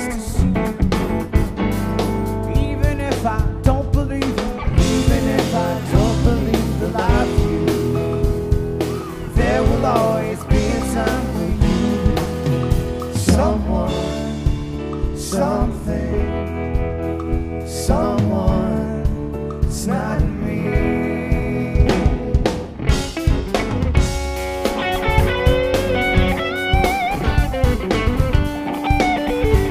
eyes to see. Even if I don't believe it, even if I don't believe that I feel, there will always be a time for you, someone, something.